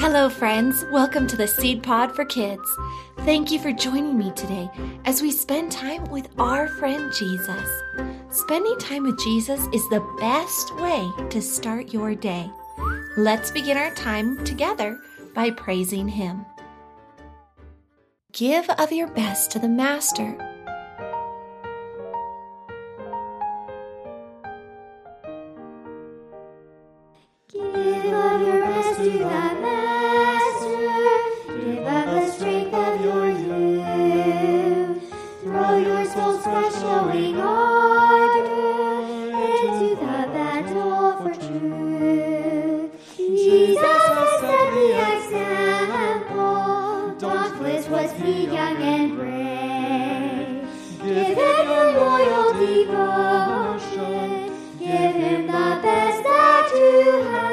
Hello, friends. Welcome to the Seed Pod for Kids. Thank you for joining me today as we spend time with our friend Jesus. Spending time with Jesus is the best way to start your day. Let's begin our time together by praising Him. Give of your best to the Master. Give of your best to the Master. Give of the strength of your youth. Throw your soul's fresh glowing ardor into the battle for truth. Jesus has set the example. Dauntless was he, young and brave. Give him your loyal devotion. Give him the best that you have.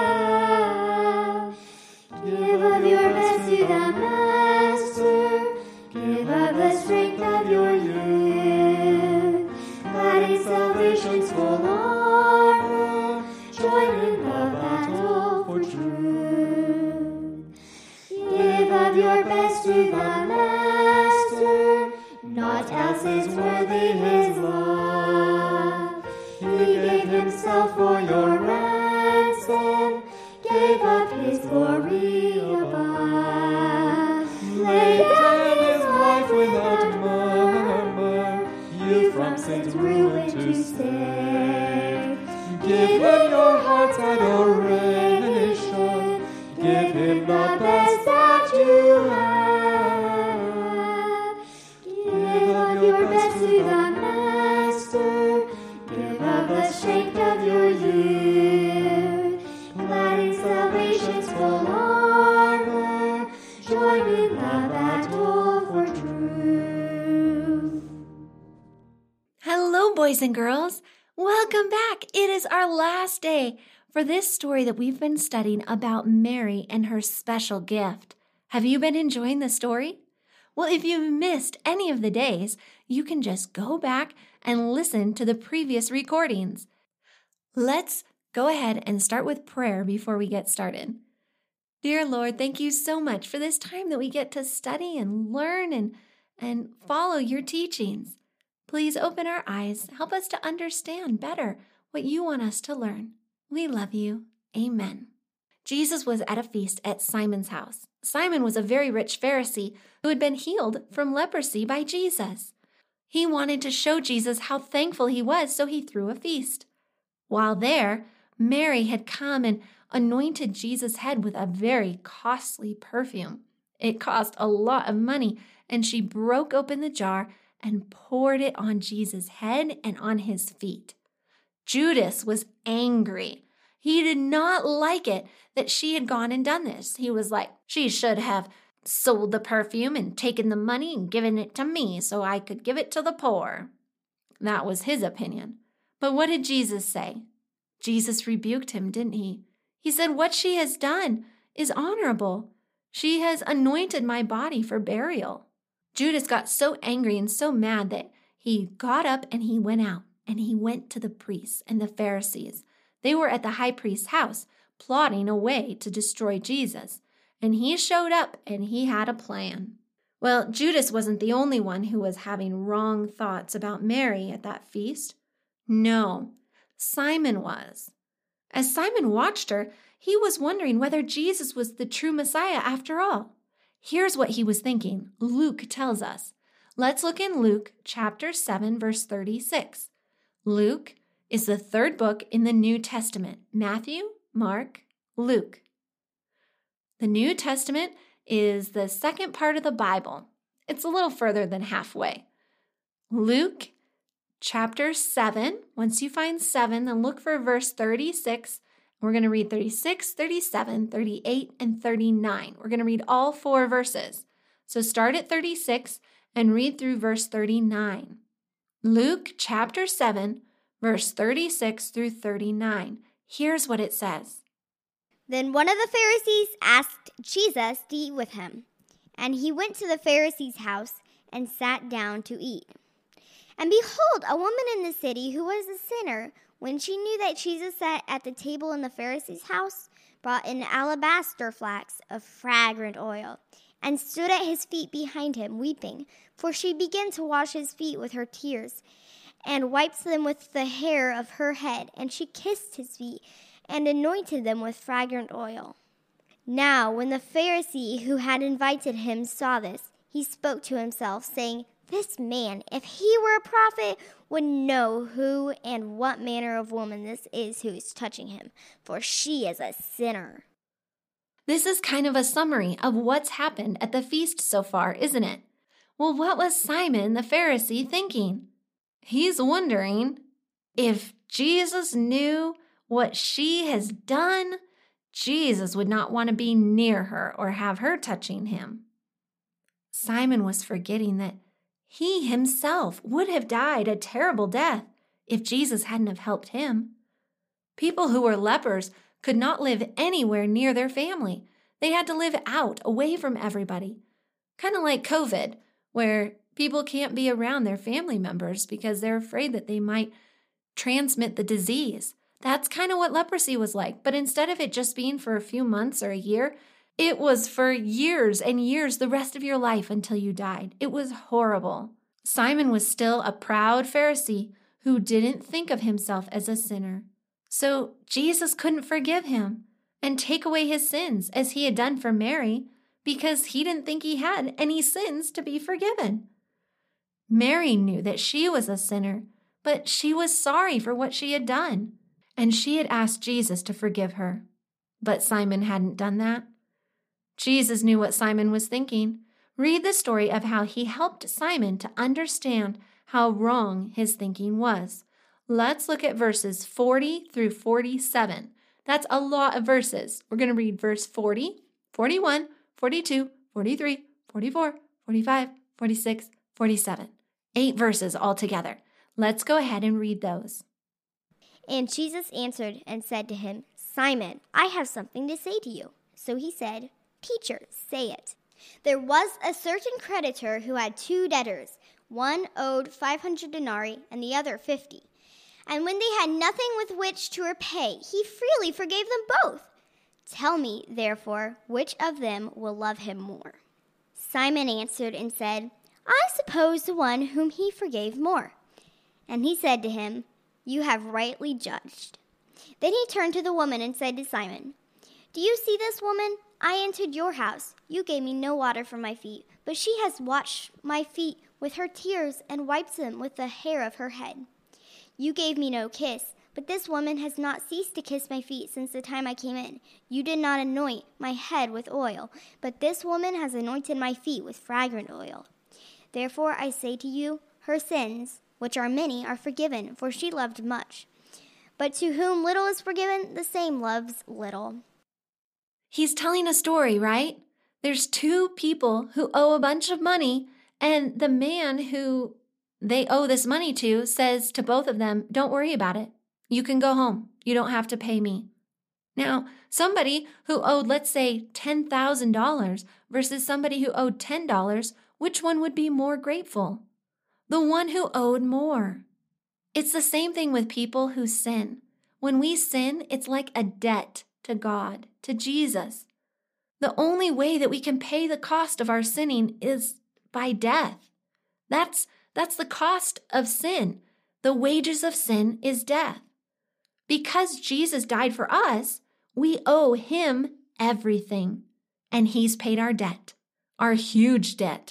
Give of your best to the Master. Give of the strength of your youth. Clad in salvation's full armor, join in the battle for truth. Give of your best to the Master. Naught else is worthy his love. He gave himself for your ransom, gave up his glory above. Laid down his life without murmur, you from sin's ruin to save. Give him your heart's adoration, give him the best that you have. Give of your best to the Master. Give of the strength of your youth. Clad in salvation's full armor, join in the battle for truth. Hello, boys and girls. Welcome back. It is our last day for this story that we've been studying about Mary and her special gift. Have you been enjoying the story? Well, if you've missed any of the days, you can just go back and listen to the previous recordings. Let's go ahead and start with prayer before we get started. Dear Lord, thank you so much for this time that we get to study and learn and follow your teachings. Please open our eyes. Help us to understand better what you want us to learn. We love you. Amen. Jesus was at a feast at Simon's house. Simon was a very rich Pharisee who had been healed from leprosy by Jesus. He wanted to show Jesus how thankful he was, so he threw a feast. While there, Mary had come and anointed Jesus' head with a very costly perfume. It cost a lot of money, and she broke open the jar and poured it on Jesus' head and on his feet. Judas was angry. He did not like it that she had gone and done this. He was like, she should have sold the perfume and taken the money and given it to me so I could give it to the poor. That was his opinion. But what did Jesus say? Jesus rebuked him, didn't he? He said, what she has done is honorable. She has anointed my body for burial. Judas got so angry and so mad that he got up and he went out and he went to the priests and the Pharisees. They were at the high priest's house plotting a way to destroy Jesus. And he showed up and he had a plan. Well, Judas wasn't the only one who was having wrong thoughts about Mary at that feast. No, Simon was. As Simon watched her, he was wondering whether Jesus was the true Messiah after all. Here's what he was thinking. Luke tells us. Let's look in Luke chapter 7, verse 36. Luke is the third book in the New Testament. Matthew, Mark, Luke. The New Testament is the second part of the Bible. It's a little further than halfway. Luke chapter 7. Once you find 7, then look for verse 36. We're going to read 36, 37, 38, and 39. We're going to read all 4 verses. So start at 36 and read through verse 39. Luke chapter 7, verse 36 through 39. Here's what it says. Then one of the Pharisees asked Jesus to eat with him, and he went to the Pharisee's house and sat down to eat. And behold, a woman in the city who was a sinner When she knew that Jesus sat at the table in the Pharisee's house, brought an alabaster flask of fragrant oil, and stood at his feet behind him, weeping. For she began to wash his feet with her tears, and wiped them with the hair of her head, and she kissed his feet, and anointed them with fragrant oil. Now, when the Pharisee who had invited him saw this, he spoke to himself, saying, "This man, if he were a prophet, would know who and what manner of woman this is who is touching him, for she is a sinner." This is kind of a summary of what's happened at the feast so far, isn't it? Well, what was Simon the Pharisee thinking? He's wondering if Jesus knew what she has done, Jesus would not want to be near her or have her touching him. Simon was forgetting that he himself would have died a terrible death if Jesus hadn't have helped him. People who were lepers could not live anywhere near their family. They had to live out, away from everybody. Kind of like COVID, where people can't be around their family members because they're afraid that they might transmit the disease. That's kind of what leprosy was like. But instead of it just being for a few months or a year, it was for years and years, the rest of your life until you died. It was horrible. Simon was still a proud Pharisee who didn't think of himself as a sinner. So Jesus couldn't forgive him and take away his sins as he had done for Mary because he didn't think he had any sins to be forgiven. Mary knew that she was a sinner, but she was sorry for what she had done, and she had asked Jesus to forgive her. But Simon hadn't done that. Jesus knew what Simon was thinking. Read the story of how he helped Simon to understand how wrong his thinking was. Let's look at verses 40 through 47. That's a lot of verses. We're going to read verse 40, 41, 42, 43, 44, 45, 46, 47. 8 verses altogether. Let's go ahead and read those. And Jesus answered and said to him, "Simon, I have something to say to you." So he said, "Teacher, say it." There was a certain creditor who had 2 debtors. One owed 500 denarii and the other 50. And when they had nothing with which to repay, he freely forgave them both. Tell me, therefore, which of them will love him more? Simon answered and said, "I suppose the one whom he forgave more." And he said to him, "You have rightly judged." Then he turned to the woman and said to Simon, "Do you see this woman? I entered your house. You gave me no water for my feet, but she has washed my feet with her tears and wiped them with the hair of her head. You gave me no kiss, but this woman has not ceased to kiss my feet since the time I came in. You did not anoint my head with oil, but this woman has anointed my feet with fragrant oil. Therefore I say to you, her sins, which are many, are forgiven, for she loved much. But to whom little is forgiven, the same loves little." He's telling a story, right? There's 2 people who owe a bunch of money, and the man who they owe this money to says to both of them, "Don't worry about it. You can go home. You don't have to pay me." Now, somebody who owed, let's say, $10,000 versus somebody who owed $10, which one would be more grateful? The one who owed more. It's the same thing with people who sin. When we sin, it's like a debt to God, to Jesus. The only way that we can pay the cost of our sinning is by death. That's the cost of sin. The wages of sin is death. Because Jesus died for us, we owe him everything. And he's paid our debt, our huge debt.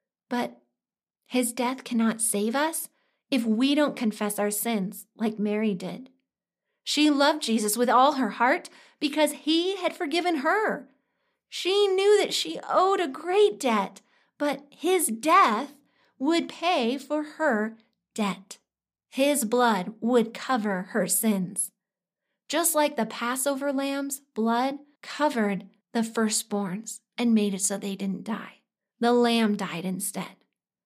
But his death cannot save us if we don't confess our sins like Mary did. She loved Jesus with all her heart because he had forgiven her. She knew that she owed a great debt, but his death would pay for her debt. His blood would cover her sins. Just like the Passover lamb's blood covered the firstborns and made it so they didn't die. The lamb died instead.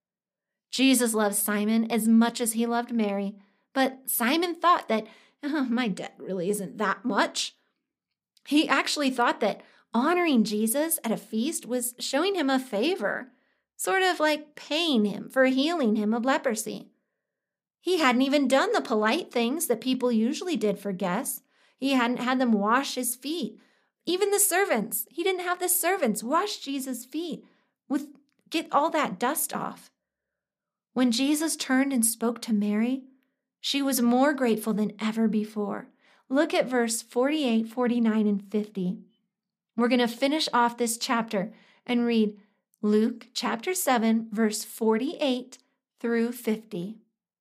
Jesus loved Simon as much as he loved Mary, but Simon thought that, my debt really isn't that much. He actually thought that honoring Jesus at a feast was showing him a favor, sort of like paying him for healing him of leprosy. He hadn't even done the polite things that people usually did for guests. He hadn't had them wash his feet. Even the servants, he didn't have the servants wash Jesus' feet get all that dust off. When Jesus turned and spoke to Mary, she was more grateful than ever before. Look at verse 48, 49, and 50. We're going to finish off this chapter and read Luke chapter 7, verse 48 through 50.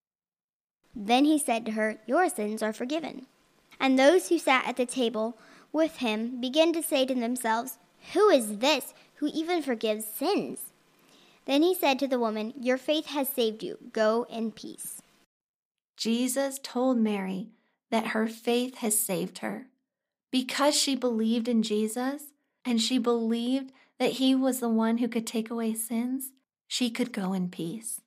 Then he said to her, "Your sins are forgiven." And those who sat at the table with him began to say to themselves, "Who is this who even forgives sins?" Then he said to the woman, "Your faith has saved you. Go in peace." Jesus told Mary that her faith has saved her. Because she believed in Jesus and she believed that he was the one who could take away sins, she could go in peace.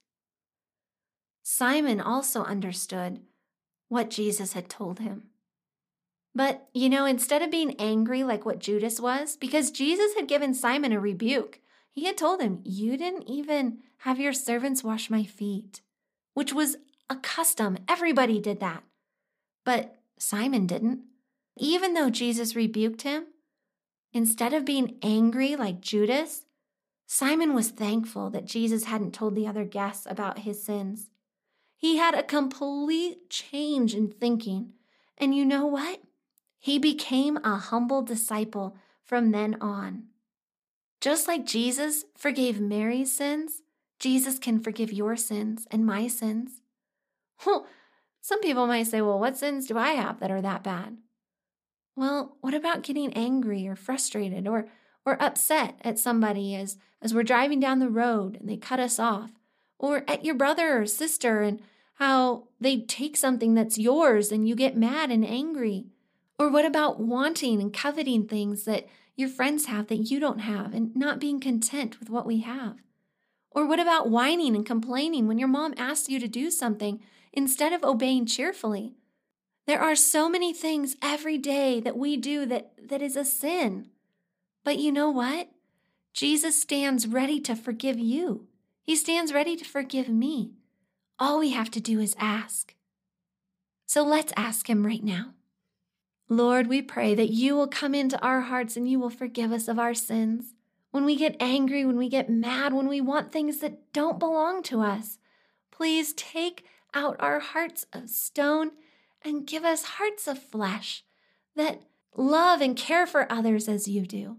Simon also understood what Jesus had told him. But, instead of being angry like what Judas was, because Jesus had given Simon a rebuke, he had told him, "You didn't even have your servants wash my feet," which was a custom. Everybody did that. But Simon didn't. Even though Jesus rebuked him, instead of being angry like Judas, Simon was thankful that Jesus hadn't told the other guests about his sins. He had a complete change in thinking. And you know what? He became a humble disciple from then on. Just like Jesus forgave Mary's sins, Jesus can forgive your sins and my sins. Well, some people might say, well, what sins do I have that are that bad? Well, what about getting angry or frustrated or upset at somebody as we're driving down the road and they cut us off? Or at your brother or sister and how they take something that's yours and you get mad and angry? Or what about wanting and coveting things that your friends have that you don't have and not being content with what we have? Or what about whining and complaining when your mom asks you to do something instead of obeying cheerfully? There are so many things every day that we do that is a sin. But you know what? Jesus stands ready to forgive you. He stands ready to forgive me. All we have to do is ask. So let's ask him right now. Lord, we pray that you will come into our hearts and you will forgive us of our sins. When we get angry, when we get mad, when we want things that don't belong to us, please take out our hearts of stone and give us hearts of flesh that love and care for others as you do.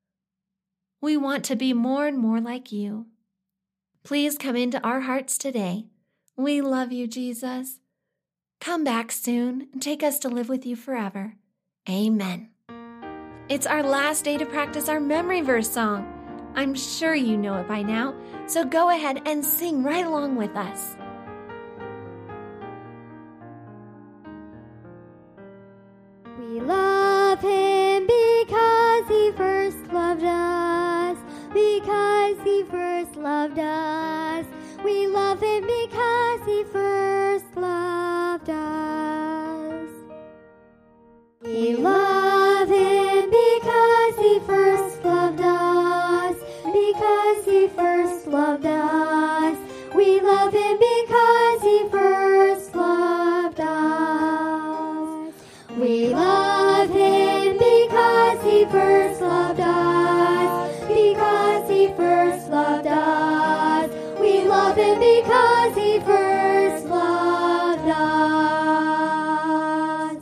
We want to be more and more like you. Please come into our hearts today. We love you, Jesus. Come back soon and take us to live with you forever. Amen. It's our last day to practice our memory verse song. I'm sure you know it by now, so go ahead and sing right along with us. We love him because he first loved us. Because he first loved us. We love him because he first loved us. We love him because he first loved us. Because he first loved us. We love him because he first loved us. We love him because he first loved us. Because he first loved us. We love him because he first loved us.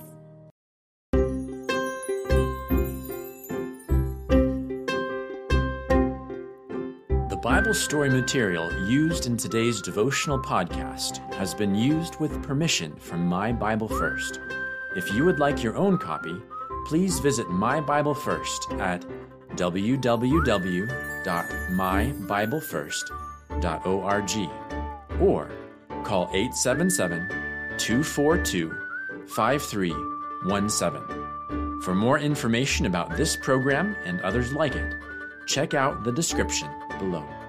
The Bible story material used in today's devotional podcast has been used with permission from My Bible First. If you would like your own copy, please visit My Bible First at www.mybiblefirst.org or call 877-242-5317. For more information about this program and others like it, check out the description below.